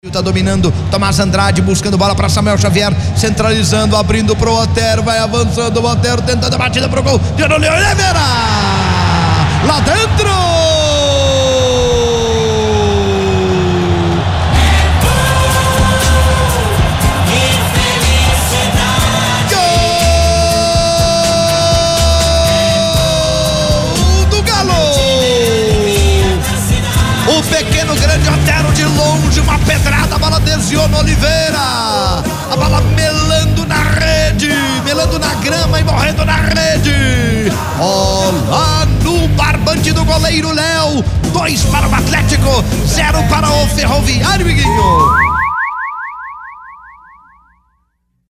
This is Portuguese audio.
Tá dominando Tomás Andrade, buscando bola para Samuel Xavier, centralizando, abrindo pro Otero, vai avançando o Otero, tentando a batida pro gol de Oliveira, lá dentro. Gol do Galo. O pequeno grande Otero de longe, uma pedrada, a bola desviou no Oliveira, a bola melando na rede, melando na grama e morrendo na rede. Olá no barbante do goleiro Léo, 2 para o Atlético, 0 para o Ferroviário, Miguinho.